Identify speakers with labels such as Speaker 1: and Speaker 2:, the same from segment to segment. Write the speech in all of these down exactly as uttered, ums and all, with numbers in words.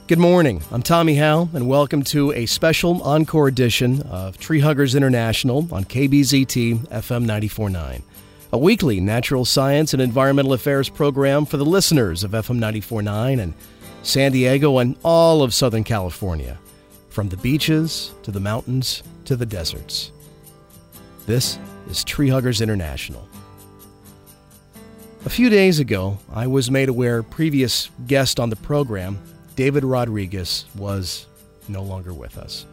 Speaker 1: Good morning. I'm Tommy Howe, and welcome to a special encore edition of Tree Huggers International on K B Z T F M ninety-four point nine, a weekly natural science and environmental affairs program for the listeners of F M ninety-four point nine and San Diego and all of Southern California, from the beaches to the mountains to the deserts. This is Tree Huggers International. A few days ago, I was made aware previous guest on the program, David Rodriguez, was no longer with us.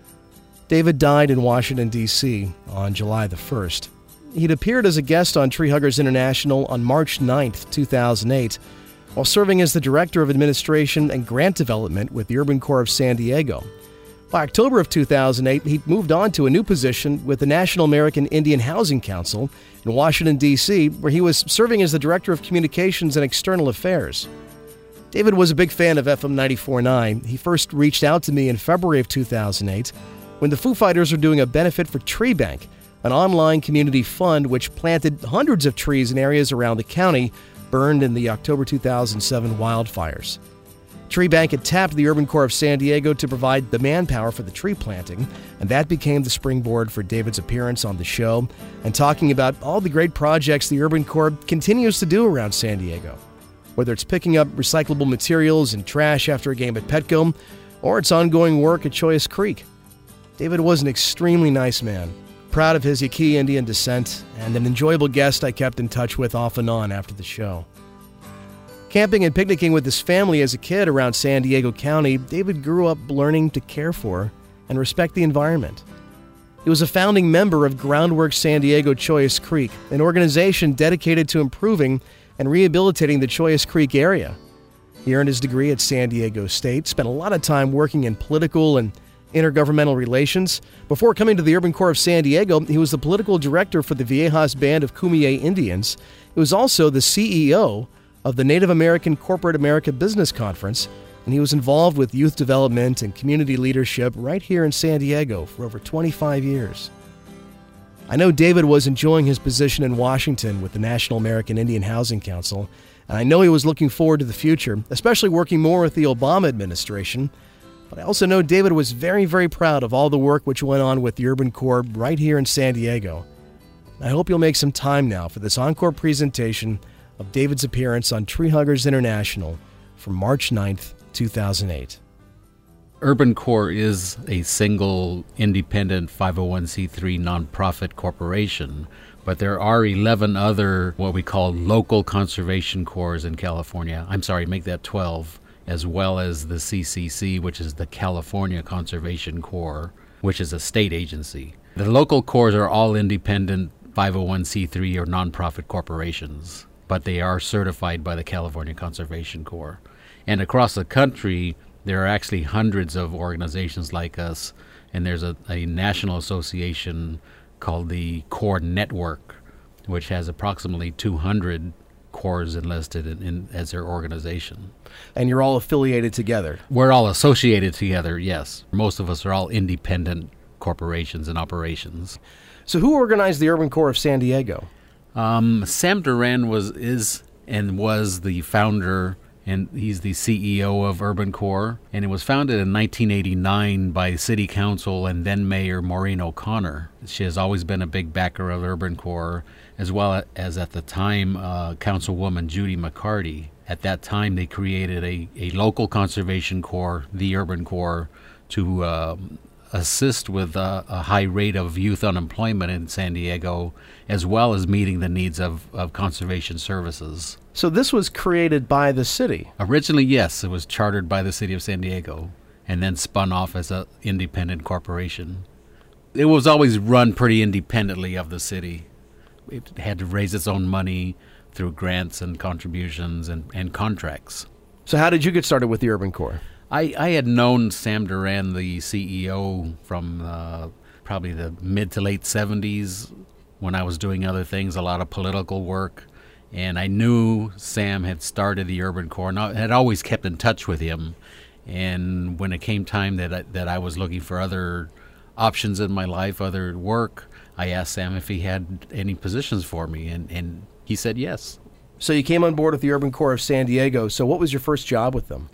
Speaker 1: David died in Washington, D C on July the first. He'd appeared as a guest on Tree Huggers International on March ninth, two thousand eight, while serving as the Director of Administration and Grant Development with the Urban Corps of San Diego. By October of two thousand eight, he moved on to a new position with the National American Indian Housing Council in Washington, D C, where he was serving as the Director of Communications and External Affairs. David was a big fan of F M ninety-four point nine. He first reached out to me in February of two thousand eight when the Foo Fighters were doing a benefit for Tree Bank, an online community fund which planted hundreds of trees in areas around the county burned in the October two thousand seven wildfires. Tree Bank had tapped the Urban Corps of San Diego to provide the manpower for the tree planting, and that became the springboard for David's appearance on the show and talking about all the great projects the Urban Corps continues to do around San Diego. Whether it's picking up recyclable materials and trash after a game at Petco, or its ongoing work at Chollas Creek. David was an extremely nice man, proud of his Yaqui Indian descent, and an enjoyable guest I kept in touch with off and on after the show. Camping and picnicking with his family as a kid around San Diego County, David grew up learning to care for and respect the environment. He was a founding member of Groundwork San Diego Chollas Creek, an organization dedicated to improving and rehabilitating the Chollas Creek area. He earned his degree at San Diego State, spent a lot of time working in political and intergovernmental relations. Before coming to the Urban Corps of San Diego, he was the political director for the Viejas Band of Kumeyaay Indians. He was also the C E O of the Native American Corporate America Business Conference, and he was involved with youth development and community leadership right here in San Diego for over twenty-five years. I know David was enjoying his position in Washington with the National American Indian Housing Council, and I know he was looking forward to the future, especially working more with the Obama administration. But I also know David was very, very proud of all the work which went on with the Urban Corps right here in San Diego. I hope you'll make some time now for this encore presentation of David's appearance on Tree Huggers International from March ninth, two thousand eight.
Speaker 2: Urban Corps is a single independent five oh one c three nonprofit corporation, but there are eleven other what we call local conservation corps in California. I'm sorry, make that twelve, as well as the C C C, which is the California Conservation Corps, which is a state agency. The local corps are all independent five oh one c three or nonprofit corporations, but they are certified by the California Conservation Corps. And across the country, there are actually hundreds of organizations like us, and there's a, a national association called the Corps Network, which has approximately two hundred corps enlisted in, in, as their organization.
Speaker 1: And you're all affiliated together?
Speaker 2: We're all associated together, yes. Most of us are all independent corporations and operations.
Speaker 1: So who organized the Urban Corps of San Diego?
Speaker 2: Um, Sam Duran was is and was the founder, and he's the C E O of Urban Corps, and it was founded in nineteen eighty-nine by City Council and then Mayor Maureen O'Connor. She has always been a big backer of Urban Corps, as well as at the time uh, Councilwoman Judy McCarty. At that time, they created a, a local conservation corps, the Urban Corps, to uh, assist with uh, a high rate of youth unemployment in San Diego, as well as meeting the needs of, of conservation services.
Speaker 1: So this was created by the city?
Speaker 2: Originally, yes. It was chartered by the city of San Diego and then spun off as an independent corporation. It was always run pretty independently of the city. It had to raise its own money through grants and contributions and, and contracts.
Speaker 1: So how did you get started with the Urban Corps?
Speaker 2: I, I had known Sam Duran, the C E O, from uh, probably the mid to late seventies when I was doing other things, a lot of political work. And I knew Sam had started the Urban Corps, and I had always kept in touch with him. And when it came time that I, that I was looking for other options in my life, other work, I asked Sam if he had any positions for me, and, and he said yes.
Speaker 1: So you came on board with the Urban Corps of San Diego. So what was your first job with them?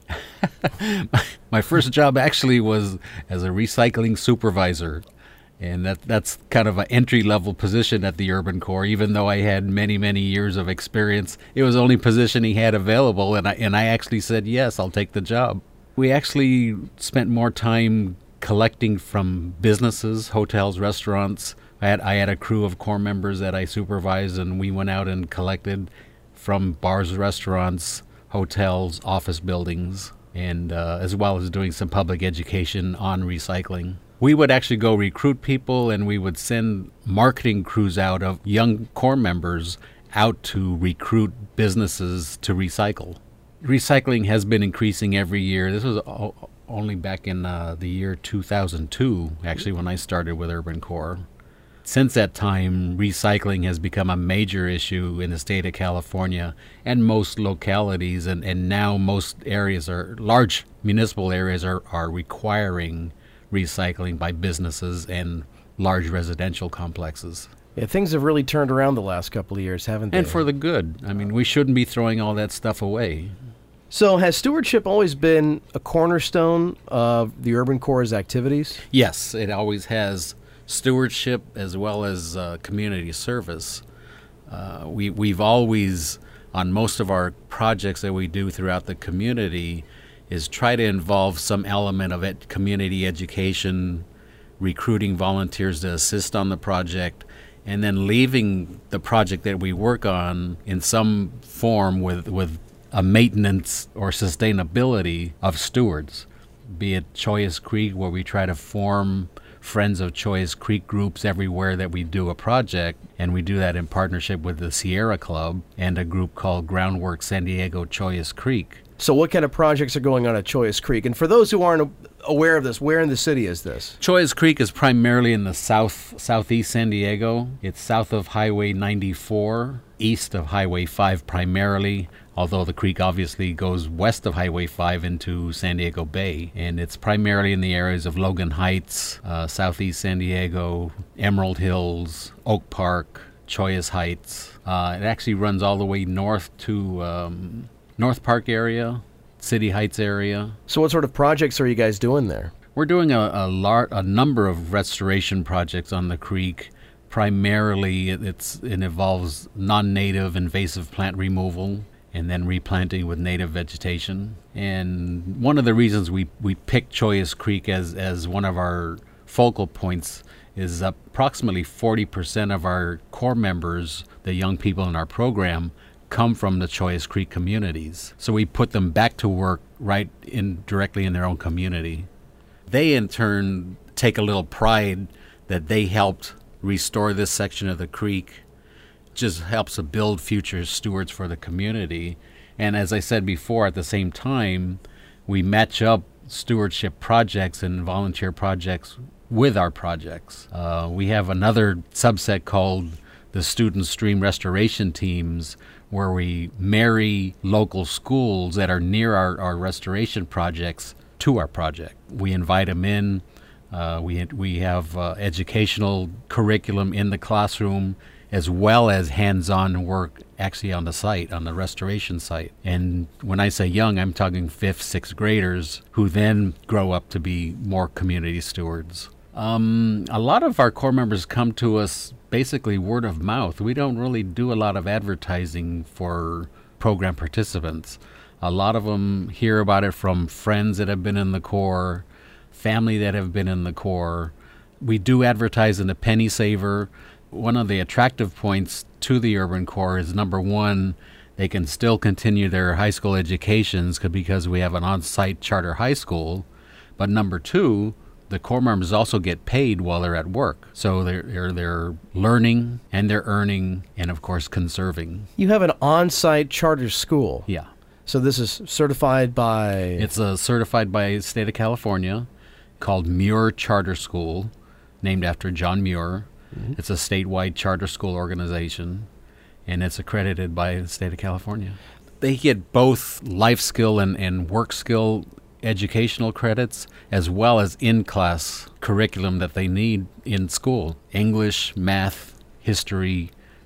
Speaker 2: My first job actually was as a recycling supervisor. And that that's kind of an entry-level position at the Urban Corps. Even though I had many, many years of experience, it was the only position he had available, and I, and I actually said, yes, I'll take the job. We actually spent more time collecting from businesses, hotels, restaurants. I had, I had a crew of Corps members that I supervised, and we went out and collected from bars, restaurants, hotels, office buildings, and uh, as well as doing some public education on recycling. We would actually go recruit people, and we would send marketing crews out of young Corps members out to recruit businesses to recycle. Recycling has been increasing every year. This was o- only back in uh, the year two thousand two, actually, when I started with Urban Corps. Since that time, recycling has become a major issue in the state of California and most localities, and, and now most areas are, large municipal areas are, are requiring recycling by businesses and large residential complexes.
Speaker 1: Yeah, things have really turned around the last couple of years, haven't they?
Speaker 2: And for the good. I mean, we shouldn't be throwing all that stuff away.
Speaker 1: So has stewardship always been a cornerstone of the Urban Corps' activities?
Speaker 2: Yes, it always has. Stewardship as well as uh, community service. Uh, we, we've always, on most of our projects that we do throughout the community, is try to involve some element of ed- community education, recruiting volunteers to assist on the project, and then leaving the project that we work on in some form with, with a maintenance or sustainability of stewards, be it Chollas Creek, where we try to form Friends of Chollas Creek groups everywhere that we do a project, and we do that in partnership with the Sierra Club and a group called Groundwork San Diego Chollas Creek.
Speaker 1: So what kind of projects are going on at Chollas Creek? And for those who aren't aware of this, where in the city is this?
Speaker 2: Chollas Creek is primarily in the south southeast San Diego. It's south of Highway ninety-four, east of Highway five primarily, although the creek obviously goes west of Highway five into San Diego Bay. And it's primarily in the areas of Logan Heights, uh, southeast San Diego, Emerald Hills, Oak Park, Chollas Heights. Uh, it actually runs all the way north to um, North Park area, City Heights area.
Speaker 1: So what sort of projects are you guys doing there?
Speaker 2: We're doing a a, lar- a number of restoration projects on the creek. Primarily, it, it's, it involves non-native invasive plant removal and then replanting with native vegetation. And one of the reasons we, we picked Chollas Creek as, as one of our focal points is approximately forty percent of our Corps members, the young people in our program, come from the Chollas Creek communities. So we put them back to work right in directly in their own community. They in turn take a little pride that they helped restore this section of the creek. Just helps to build future stewards for the community. And as I said before, at the same time, we match up stewardship projects and volunteer projects with our projects. Uh, we have another subset called the Student Stream Restoration Teams, where we marry local schools that are near our, our restoration projects to our project. We invite them in. Uh, we, we have uh, educational curriculum in the classroom, as well as hands-on work actually on the site, on the restoration site. And when I say young, I'm talking fifth, sixth graders who then grow up to be more community stewards. Um, a lot of our Corps members come to us basically word of mouth. We don't really do a lot of advertising for program participants. A lot of them hear about it from friends that have been in the Corps, family that have been in the Corps. We do advertise in the Penny Saver. One of the attractive points to the Urban Corps is, number one, they can still continue their high school educations because we have an on-site charter high school. But number two, the Corps members also get paid while they're at work. So they're, they're, they're learning and they're earning and, of course, conserving.
Speaker 1: You have an on-site charter school.
Speaker 2: Yeah.
Speaker 1: So this is certified by...
Speaker 2: It's uh, certified by the state of California, called Muir Charter School, named after John Muir. Mm-hmm. It's a statewide charter school organization, and it's accredited by the state of California. They get both life skill and, and work skill educational credits, as well as in-class curriculum that they need in school. English, math, history,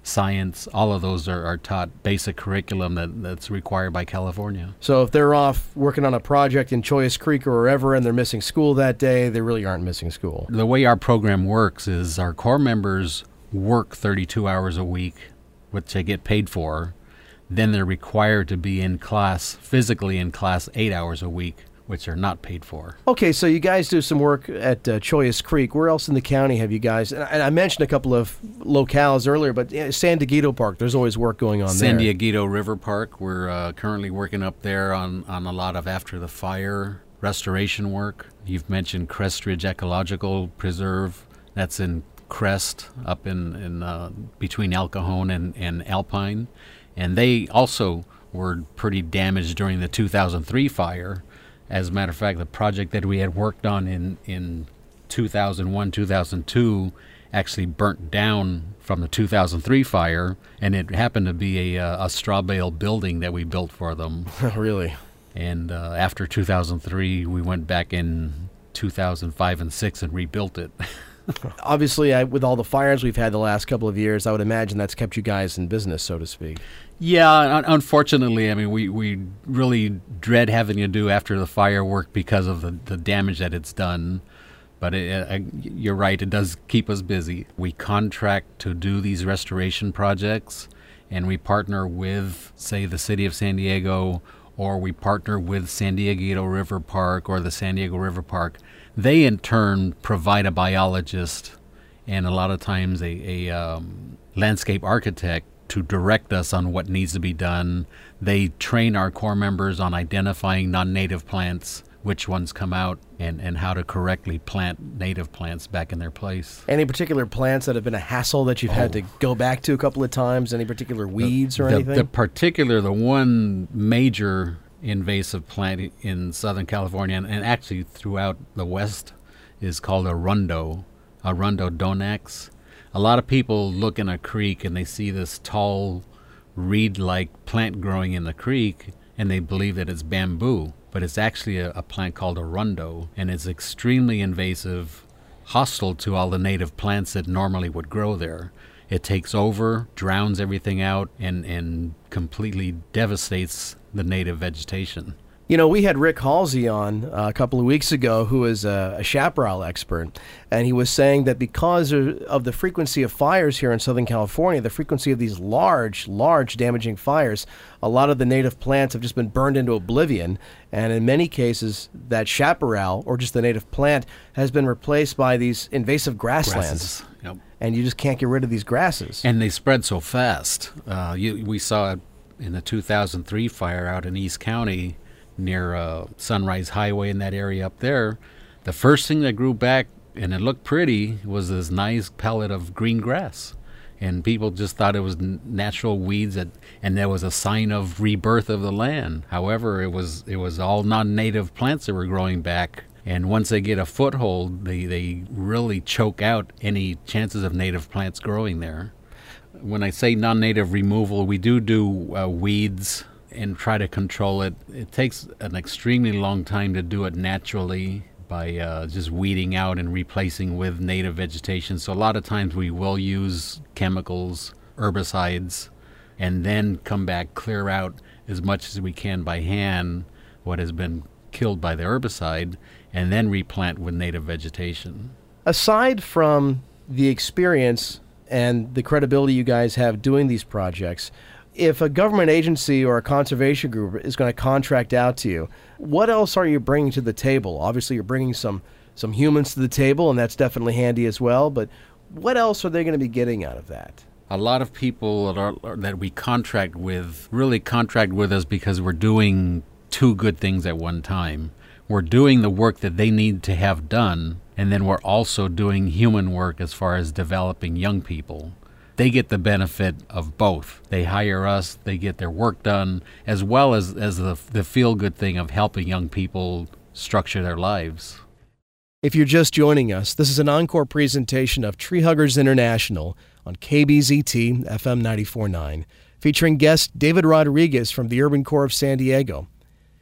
Speaker 2: science, all of those are, are taught basic curriculum that, that's required by California.
Speaker 1: So if they're off working on a project in Chollas Creek or wherever and they're missing school that day, they really aren't missing school.
Speaker 2: The way our program works is our Corps members work thirty-two hours a week, which they get paid for. Then they're required to be in class, physically in class, eight hours a week, which are not paid for.
Speaker 1: Okay, so you guys do some work at uh, Chollas Creek. Where else in the county have you guys, and I, and I mentioned a couple of locales earlier, but uh, San Dieguito Park, there's always work going on
Speaker 2: San
Speaker 1: there.
Speaker 2: San Dieguito River Park, we're uh, currently working up there on, on a lot of after the fire restoration work. You've mentioned Crest Ridge Ecological Preserve. That's in Crest, up in, in uh, between El Cajon and, and Alpine. And they also were pretty damaged during the two thousand three fire. As a matter of fact, the project that we had worked on in, in two thousand one, two thousand two actually burnt down from the two thousand three fire, and it happened to be a, a straw bale building that we built for them.
Speaker 1: Really?
Speaker 2: And uh, after two thousand three, we went back in two thousand five and six and rebuilt it.
Speaker 1: Obviously, I, with all the fires we've had the last couple of years, I would imagine that's kept you guys in business, so to speak.
Speaker 2: Yeah, un- unfortunately, I mean, we, we really dread having to do after the firework because of the, the damage that it's done. But it, uh, you're right, it does keep us busy. We contract to do these restoration projects, and we partner with, say, the city of San Diego, or we partner with San Dieguito River Park or the San Diego River Park. They, in turn, provide a biologist and a lot of times a, a um, landscape architect to direct us on what needs to be done. They train our Corps members on identifying non-native plants, which ones come out, and, and how to correctly plant native plants back in their place.
Speaker 1: Any particular plants that have been a hassle that you've oh. had to go back to a couple of times? Any particular weeds
Speaker 2: the,
Speaker 1: or
Speaker 2: the,
Speaker 1: anything?
Speaker 2: The particular, the one major invasive plant in Southern California, and, and actually throughout the West, is called arundo, Arundo donax. A lot of people look in a creek and they see this tall, reed-like plant growing in the creek, and they believe that it's bamboo, but it's actually a, a plant called arundo, and it's extremely invasive, hostile to all the native plants that normally would grow there. It takes over, drowns everything out, and, and completely devastates the native vegetation.
Speaker 1: You know, we had Rick Halsey on uh, a couple of weeks ago, who is a, a chaparral expert, and he was saying that because of the frequency of fires here in Southern California, the frequency of these large, large damaging fires, a lot of the native plants have just been burned into oblivion, and in many cases, that chaparral, or just the native plant, has been replaced by these invasive grasslands.
Speaker 2: Grasses. Yep.
Speaker 1: And you just can't get rid of these grasses.
Speaker 2: And they spread so fast. Uh, you, we saw it in the two thousand three fire out in East County, near uh, Sunrise Highway in that area up there. The first thing that grew back, and it looked pretty, was this nice pellet of green grass. And people just thought it was n- natural weeds, that, and there was a sign of rebirth of the land. However, it was it was all non-native plants that were growing back. And once they get a foothold, they, they really choke out any chances of native plants growing there. When I say non-native removal, we do do uh, weeds and try to control it. It takes an extremely long time to do it naturally by uh, just weeding out and replacing with native vegetation. So a lot of times we will use chemicals, herbicides, and then come back, clear out as much as we can by hand what has been killed by the herbicide, and then replant with native vegetation.
Speaker 1: Aside from the experience and the credibility you guys have doing these projects, if a government agency or a conservation group is going to contract out to you, what else are you bringing to the table? Obviously, you're bringing some, some humans to the table, and that's definitely handy as well, but what else are they going to be getting out of that?
Speaker 2: A lot of people that, are, that we contract with really contract with us because we're doing two good things at one time. We're doing the work that they need to have done, and then we're also doing human work as far as developing young people. They get the benefit of both. They hire us, they get their work done, as well as, as the, the feel-good thing of helping young people structure their lives.
Speaker 1: If you're just joining us, this is an encore presentation of Tree Huggers International on K B Z T F M ninety-four point nine, featuring guest David Rodriguez from the Urban Corps of San Diego.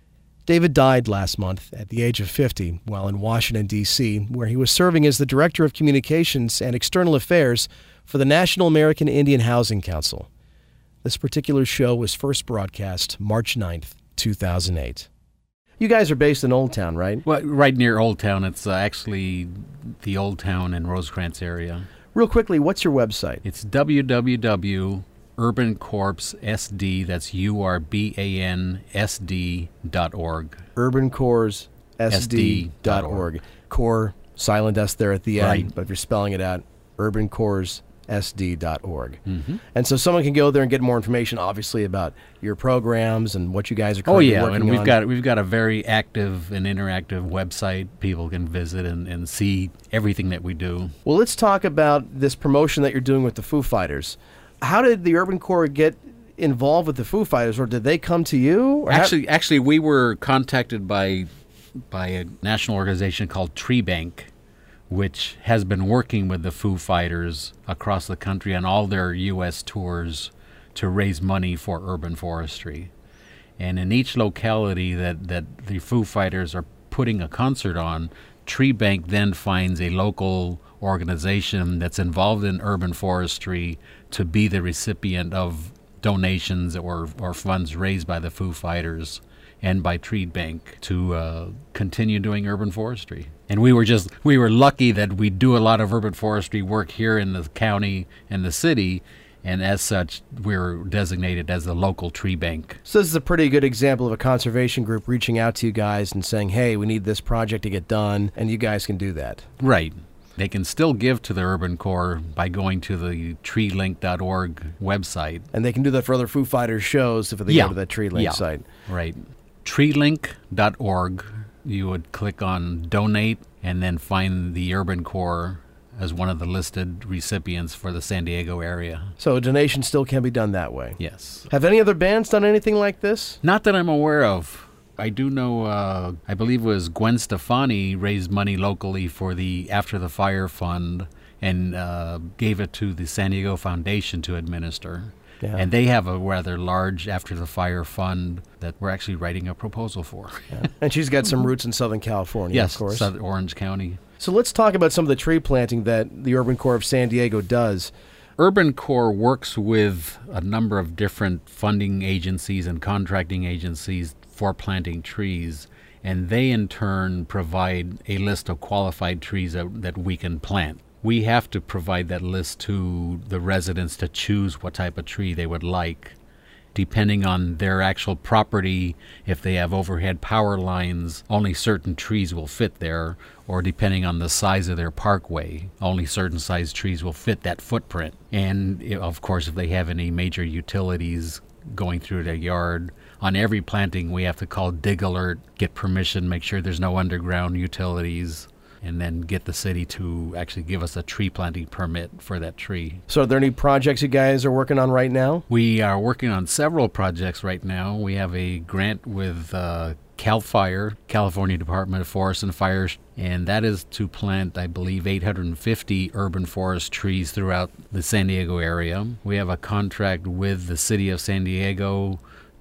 Speaker 1: David died last month at the age of fifty while in Washington, D C, where he was serving as the Director of Communications and External Affairs for the National American Indian Housing Council. This particular show was first broadcast March ninth, two thousand eight. You guys are based in Old Town, right?
Speaker 2: Well, right near Old Town. It's uh, actually the Old Town and Rosecrans area.
Speaker 1: Real quickly, what's your website?
Speaker 2: It's w w w dot urban corps s d, that's U R B A N S D dot org.
Speaker 1: urban corps s d dot org. Core, silent S there at the end,
Speaker 2: Right.
Speaker 1: but if you're spelling it out, urban corps s d dot org.
Speaker 2: Mm-hmm.
Speaker 1: And so someone can go there and get more information, obviously, about your programs and what you guys are
Speaker 2: Oh
Speaker 1: currently
Speaker 2: yeah,
Speaker 1: working
Speaker 2: and we've
Speaker 1: on.
Speaker 2: got we've got a very active and interactive website. People can visit and, and see everything that we do.
Speaker 1: Well, let's talk about this promotion that you're doing with the Foo Fighters. How did the Urban Corps get involved with the Foo Fighters, or did they come to you? Or how-
Speaker 2: Actually, actually, we were contacted by by a national organization called Tree Bank, which has been working with the Foo Fighters across the country on all their U S tours to raise money for urban forestry. And in each locality that, that the Foo Fighters are putting a concert on, Tree Bank then finds a local organization that's involved in urban forestry to be the recipient of donations or, or funds raised by the Foo Fighters and by Tree Bank to uh, continue doing urban forestry. And we were just, we were lucky that we do a lot of urban forestry work here in the county and the city, and as such, we're designated as the local Tree Bank.
Speaker 1: So this is a pretty good example of a conservation group reaching out to you guys and saying, hey, we need this project to get done, and you guys can do that.
Speaker 2: Right. They can still give to the Urban Corps by going to the tree link dot org website.
Speaker 1: And they can do that for other Foo Fighters shows if they
Speaker 2: Yeah.
Speaker 1: go to that TreeLink
Speaker 2: Yeah.
Speaker 1: site.
Speaker 2: Right. tree link dot org. You would click on donate and then find the Urban Corps as one of the listed recipients for the San Diego area.
Speaker 1: So a donation still can be done that way.
Speaker 2: Yes.
Speaker 1: Have any other bands done anything like this?
Speaker 2: Not that I'm aware of. I do know, uh, I believe it was Gwen Stefani raised money locally for the After the Fire Fund and uh, gave it to the San Diego Foundation to administer.
Speaker 1: Yeah.
Speaker 2: And they have a rather large After the Fire Fund that we're actually writing a proposal for.
Speaker 1: Yeah. And she's got some roots in Southern California,
Speaker 2: Yes,
Speaker 1: of course.
Speaker 2: South Orange County.
Speaker 1: So let's talk about some of the tree planting that the Urban Corps of San Diego does.
Speaker 2: Urban Corps works with a number of different funding agencies and contracting agencies for planting trees, and they in turn provide a list of qualified trees that, that we can plant. We have to provide that list to the residents to choose what type of tree they would like. Depending on their actual property, if they have overhead power lines, only certain trees will fit there, or depending on the size of their parkway, only certain size trees will fit that footprint. And i- of course, if they have any major utilities going through their yard, on every planting we have to call Dig Alert, get permission, make sure there's no underground utilities, and then get the city to actually give us a tree planting permit for that tree.
Speaker 1: So are there any projects you guys are working on right now?
Speaker 2: We are working on several projects right now. We have a grant with uh, CAL FIRE, California Department of Forest and Fire, and that is to plant, I believe, eight hundred fifty urban forest trees throughout the San Diego area. We have a contract with the city of San Diego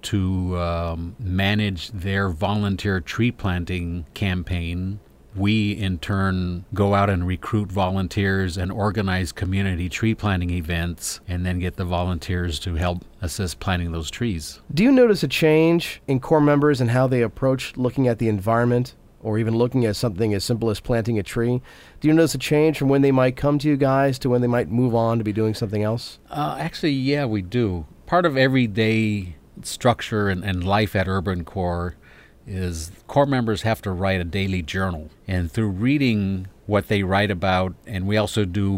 Speaker 2: to um, manage their volunteer tree planting campaign. We, in turn, go out and recruit volunteers and organize community tree planting events and then get the volunteers to help assist planting those trees.
Speaker 1: Do you notice a change in Corps members and how they approach looking at the environment, or even looking at something as simple as planting a tree? Do you notice a change from when they might come to you guys to when they might move on to be doing something else?
Speaker 2: Uh, actually, yeah, we do. Part of everyday structure and, and life at Urban Corps is Corps members have to write a daily journal. And through reading what they write about, and we also do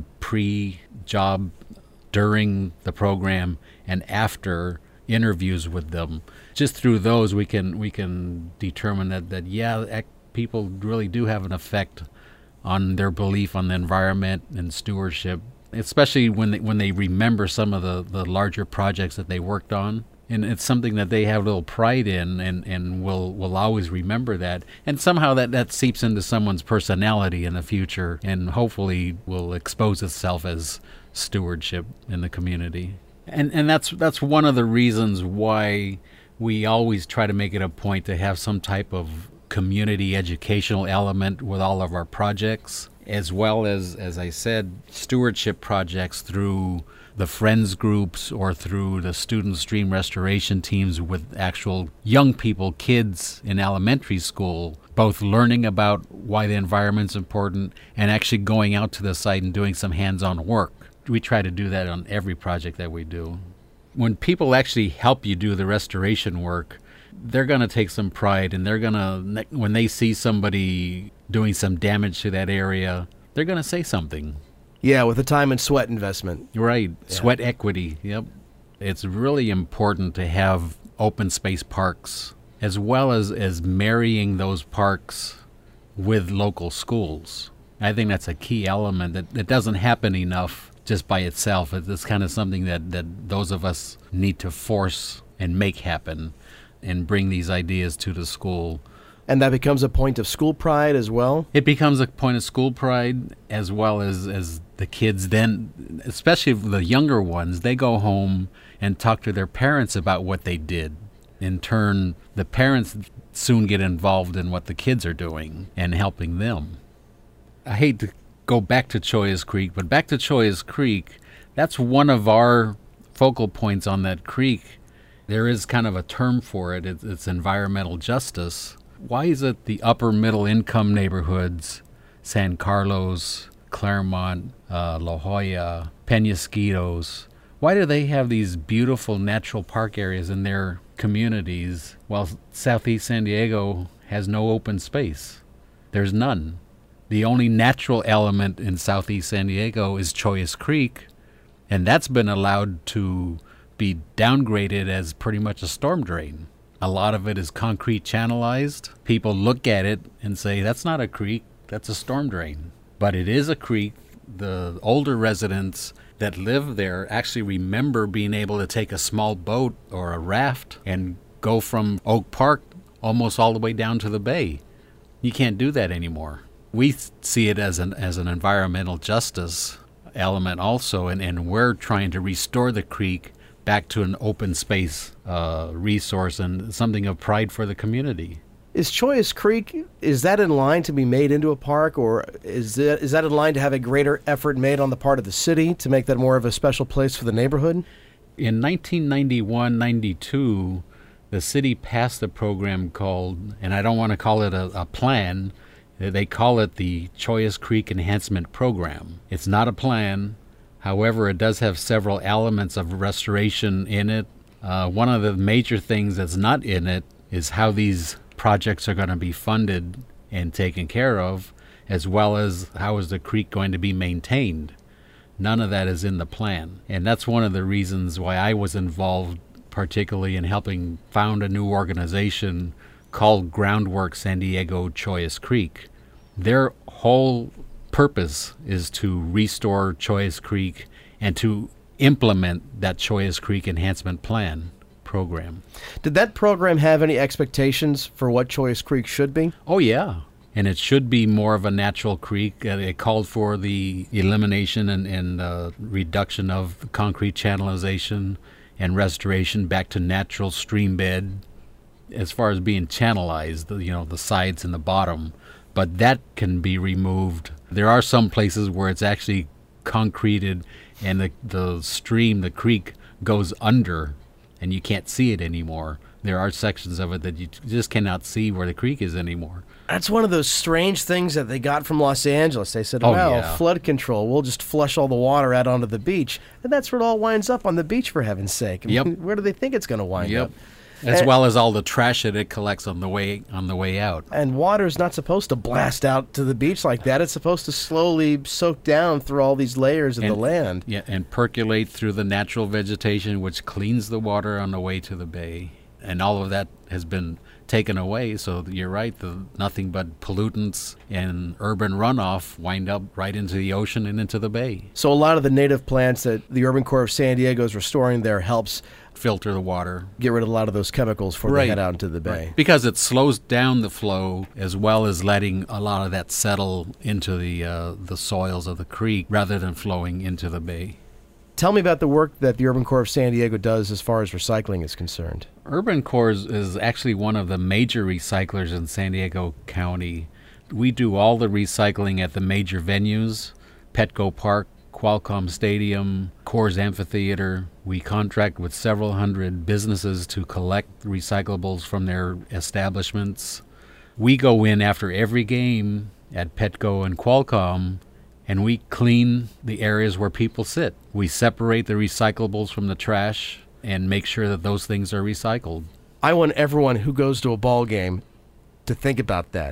Speaker 2: pre-job, during the program, and after interviews with them, just through those we can we can determine that, that yeah, ec- people really do have an effect on their belief on the environment and stewardship, especially when they, when they remember some of the, the larger projects that they worked on. And it's something that they have a little pride in, and, and will will always remember that. And somehow that, that seeps into someone's personality in the future, and hopefully will expose itself as stewardship in the community. And and that's that's one of the reasons why We always try to make it a point to have some type of community educational element with all of our projects, as well as, as I said, stewardship projects through the friends groups or through the student stream restoration teams with actual young people, kids in elementary school, both learning about why the environment's important and actually going out to the site and doing some hands-on work. We try to do that on every project that we do. When people actually help you do the restoration work, they're going to take some pride, and they're going to, when they see somebody doing some damage to that area, they're going to say something.
Speaker 1: Yeah, with the time and sweat investment.
Speaker 2: Right,
Speaker 1: Yeah.
Speaker 2: Sweat equity, yep. It's really important to have open space parks, as well as, as marrying those parks with local schools. I think that's a key element that, that doesn't happen enough just by itself. It's kind of something that, that those of us need to force and make happen and bring these ideas to the school.
Speaker 1: And that becomes a point of school pride as well?
Speaker 2: It becomes a point of school pride, as well as, as the kids then, especially the younger ones, they go home and talk to their parents about what they did. In turn, the parents soon get involved in what the kids are doing and helping them. I hate to go back to Chollas Creek, but back to Chollas Creek, that's one of our focal points on that creek. There is kind of a term for it. It's, it's environmental justice. Why is it the upper middle income neighborhoods, San Carlos, Claremont, uh, La Jolla, Penasquitos, why do they have these beautiful natural park areas in their communities while Southeast San Diego has no open space? There's none. The only natural element in Southeast San Diego is Chollas Creek, and that's been allowed to be downgraded as pretty much a storm drain. A lot of it is concrete channelized. People look at it and say, that's not a creek, that's a storm drain. But it is a creek. The older residents that live there actually remember being able to take a small boat or a raft and go from Oak Park almost all the way down to the bay. You can't do that anymore. We see it as an as an environmental justice element also, and, and we're trying to restore the creek back to an open space uh, resource and something of pride for the community.
Speaker 1: Is Chollas Creek, is that in line to be made into a park, or is that, is that in line to have a greater effort made on the part of the city to make that more of a special place for the neighborhood?
Speaker 2: In nineteen ninety-one ninety-two, the city passed a program called, and I don't want to call it a, a plan, they call it the Chollas Creek Enhancement Program. It's not a plan. However, it does have several elements of restoration in it. Uh, one of the major things that's not in it is how these projects are going to be funded and taken care of, as well as how is the creek going to be maintained. None of that is in the plan. And that's one of the reasons why I was involved particularly in helping found a new organization called Groundwork San Diego Chollas Creek. Their whole purpose is to restore Chollas Creek and to implement that Chollas Creek Enhancement Plan program.
Speaker 1: Did that program have any expectations for what Chollas Creek should be?
Speaker 2: Oh, yeah. And it should be more of a natural creek. Uh, it called for the elimination and, and uh, reduction of concrete channelization and restoration back to natural stream bed as far as being channelized, the, you know, the sides and the bottom. But that can be removed. There are some places where it's actually concreted and the, the stream, the creek, goes under and you can't see it anymore. There are sections of it that you just cannot see where the creek is anymore.
Speaker 1: That's one of those strange things that they got from Los Angeles. They said,
Speaker 2: Oh,
Speaker 1: well,
Speaker 2: yeah.
Speaker 1: flood control, we'll just flush all the water out onto the beach. And that's where it all winds up, on the beach, for heaven's sake. I mean,
Speaker 2: Yep.
Speaker 1: Where do they think it's going to wind
Speaker 2: Yep.
Speaker 1: up?
Speaker 2: As
Speaker 1: And-
Speaker 2: well as all the trash that it collects on the way on the way out.
Speaker 1: And water's not supposed to blast out to the beach like that. It's supposed to slowly soak down through all these layers of
Speaker 2: And-
Speaker 1: the land.
Speaker 2: Yeah, and percolate through the natural vegetation, which cleans the water on the way to the bay. And all of that has been taken away, so you're right, the nothing but pollutants and urban runoff wind up right into the ocean and into the bay.
Speaker 1: So a lot of the native plants that the Urban Corps of San Diego is restoring there helps
Speaker 2: Filter the water.
Speaker 1: get rid of a lot of those chemicals before
Speaker 2: Right.
Speaker 1: they head out into the bay.
Speaker 2: Right. Because it slows down the flow as well as letting a lot of that settle into the uh, the soils of the creek rather than flowing into the bay.
Speaker 1: Tell me about the work that the Urban Corps of San Diego does as far as recycling is concerned.
Speaker 2: Urban Corps is actually one of the major recyclers in San Diego County. We do all the recycling at the major venues, Petco Park, Qualcomm Stadium, Coors Amphitheater. We contract with several hundred businesses to collect recyclables from their establishments. We go in after every game at Petco and Qualcomm, and we clean the areas where people sit. We separate the recyclables from the trash and make sure that those things are recycled.
Speaker 1: I want everyone who goes to a ball game to think about that.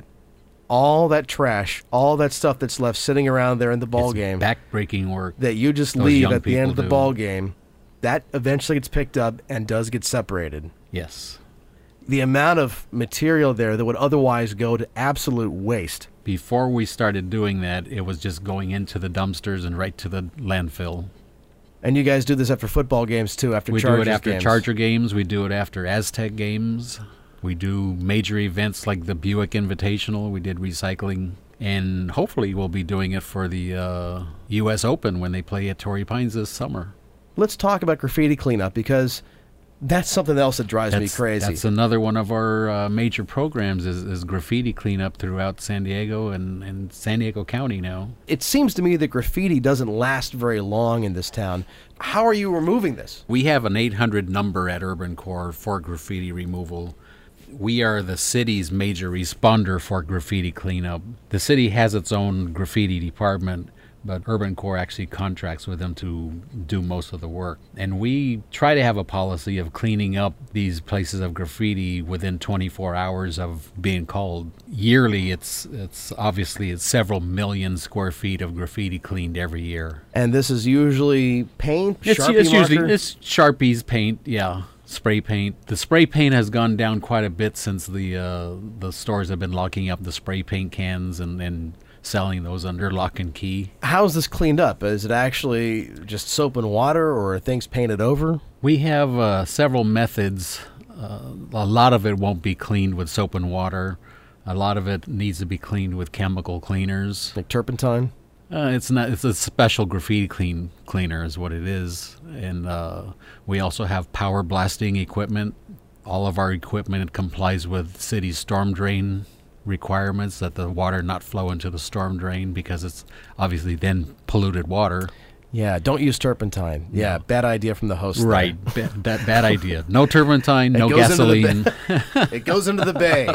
Speaker 1: All that trash, all that stuff that's left sitting around there in the ball
Speaker 2: it's
Speaker 1: game.
Speaker 2: Back-breaking work.
Speaker 1: That you just
Speaker 2: Those
Speaker 1: leave at the end of the
Speaker 2: do.
Speaker 1: ball game. That eventually gets picked up and does get separated.
Speaker 2: Yes.
Speaker 1: The amount of material there that would otherwise go to absolute waste.
Speaker 2: Before we started doing that, it was just going into the dumpsters and right to the landfill.
Speaker 1: And you guys do this after football games, too, after
Speaker 2: we
Speaker 1: Chargers
Speaker 2: do it after
Speaker 1: games.
Speaker 2: Charger games. We do it after Aztec games. We do major events like the Buick Invitational. We did recycling. And hopefully we'll be doing it for the uh, U S Open when they play at Torrey Pines this summer.
Speaker 1: Let's talk about graffiti cleanup, because that's something else that drives
Speaker 2: that's,
Speaker 1: me crazy.
Speaker 2: That's another one of our uh, major programs is, is graffiti cleanup throughout San Diego and, and San Diego County now.
Speaker 1: It seems to me that graffiti doesn't last very long in this town. How are you removing this?
Speaker 2: We have an eight hundred number at Urban Corps for graffiti removal. We are the city's major responder for graffiti cleanup. The city has its own graffiti department, but Urban Corps actually contracts with them to do most of the work. And we try to have a policy of cleaning up these places of graffiti within twenty-four hours of being called. Yearly, it's it's obviously it's several million square feet of graffiti cleaned every year.
Speaker 1: And this is usually paint,
Speaker 2: It's,
Speaker 1: Sharpie
Speaker 2: it's
Speaker 1: marker?
Speaker 2: usually it's Sharpies, paint, yeah. Spray paint. The spray paint has gone down quite a bit since the uh, the stores have been locking up the spray paint cans and, and selling those under lock and key.
Speaker 1: How's this cleaned up? Is it actually just soap and water, or are things painted over?
Speaker 2: We have uh, several methods. Uh, a lot of it won't be cleaned with soap and water. A lot of it needs to be cleaned with chemical cleaners.
Speaker 1: Like turpentine?
Speaker 2: Uh, it's not. It's a special graffiti clean cleaner is what it is, and uh, we also have power blasting equipment. All of our equipment complies with city storm drain requirements that the water not flow into the storm drain because it's obviously then polluted water.
Speaker 1: Yeah, don't use turpentine. Yeah,
Speaker 2: No.
Speaker 1: bad idea from the host.
Speaker 2: Right, ba- bad, bad idea. No turpentine,
Speaker 1: It
Speaker 2: no
Speaker 1: goes into the
Speaker 2: gasoline.
Speaker 1: bay. It goes into the bay.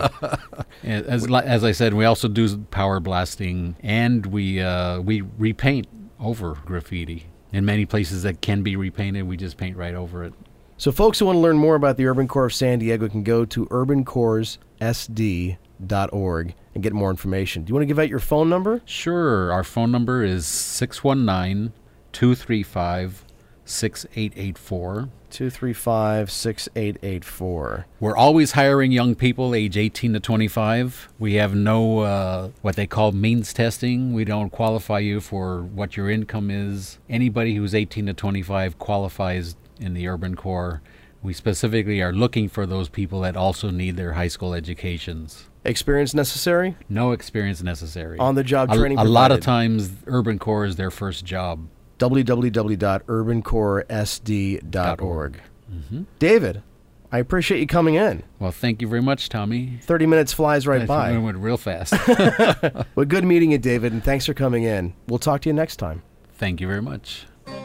Speaker 2: And As li- as I said, we also do power blasting, and we uh, we repaint over graffiti. In many places that can be repainted, we just paint right over it.
Speaker 1: So folks who want to learn more about the Urban Corps of San Diego can go to urban corps s d dot org and get more information. Do you want to give out your phone number?
Speaker 2: Sure. Our phone number is six one nine, two three five, six eight eight four.
Speaker 1: two three five, six eight eight four.
Speaker 2: We're always hiring young people age eighteen to twenty-five. We have no uh, what they call means testing. We don't qualify you for what your income is. Anybody who's eighteen to twenty-five qualifies in the Urban Corps. We specifically are looking for those people that also need their high school educations.
Speaker 1: Experience necessary?
Speaker 2: No experience necessary.
Speaker 1: On-the-job
Speaker 2: A-
Speaker 1: training
Speaker 2: A, lot of
Speaker 1: provided.
Speaker 2: times, Urban Corps is their first job.
Speaker 1: w w w dot urban corps s d dot org.
Speaker 2: Mm-hmm.
Speaker 1: David, I appreciate you coming in.
Speaker 2: Well, thank you very much, Tommy.
Speaker 1: thirty minutes flies right
Speaker 2: It
Speaker 1: by.
Speaker 2: went real fast.
Speaker 1: Well, good meeting you, David, and thanks for coming in. We'll talk to you next time.
Speaker 2: Thank you very much.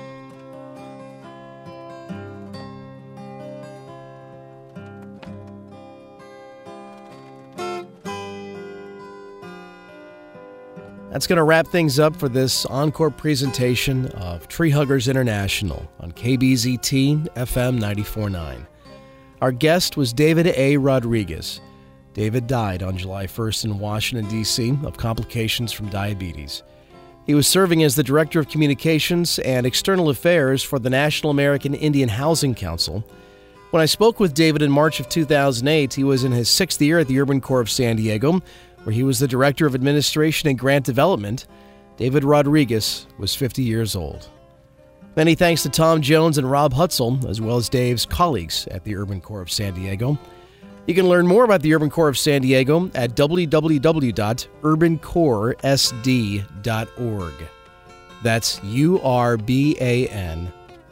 Speaker 1: That's going to wrap things up for this encore presentation of Tree Huggers International on K B Z T F M ninety-four point nine. Our guest was David A. Rodriguez. David died on July first in Washington, D C of complications from diabetes. He was serving as the Director of Communications and External Affairs for the National American Indian Housing Council. When I spoke with David in March of two thousand eight, he was in his sixth year at the Urban Corps of San Diego, where he was the Director of Administration and Grant Development. David Rodriguez was fifty years old. Many thanks to Tom Jones and Rob Hutzel, as well as Dave's colleagues at the Urban Corps of San Diego. You can learn more about the Urban Corps of San Diego at w w w dot urban corps s d dot org. That's U R B A N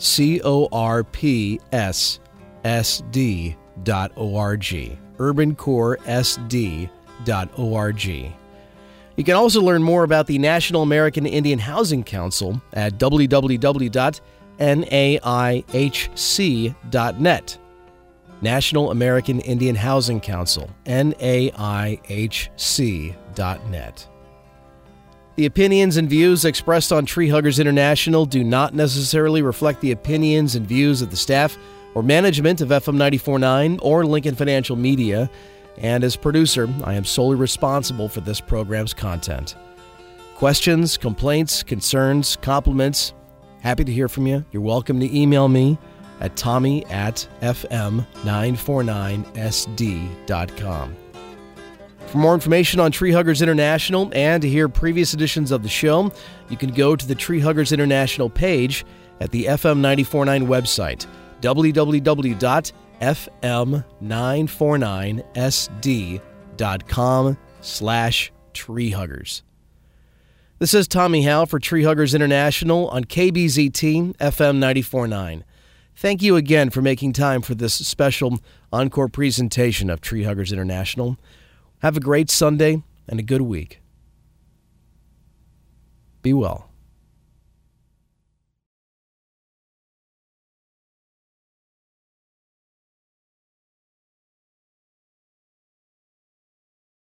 Speaker 1: C O R P S S D dot O R G. urban core S D dot O R G. You can also learn more about the National American Indian Housing Council at w w w dot n a i h c dot net. National American Indian Housing Council, N A I H C dot net. The opinions and views expressed on Tree Huggers International do not necessarily reflect the opinions and views of the staff or management of F M ninety-four point nine or Lincoln Financial Media, and as producer, I am solely responsible for this program's content. Questions, complaints, concerns, compliments, happy to hear from you. You're welcome to email me at tommy at f m nine four nine s d dot com. For more information on Tree Huggers International and to hear previous editions of the show, you can go to the Tree Huggers International page at the F M ninety-four point nine website, w w w dot f m nine four nine s d dot com slash treehuggers. This is Tommy Howe for Tree Huggers International on K B Z T F M ninety-four point nine. Thank you again for making time for this special encore presentation of Tree Huggers International. Have a great Sunday and a good week. Be well.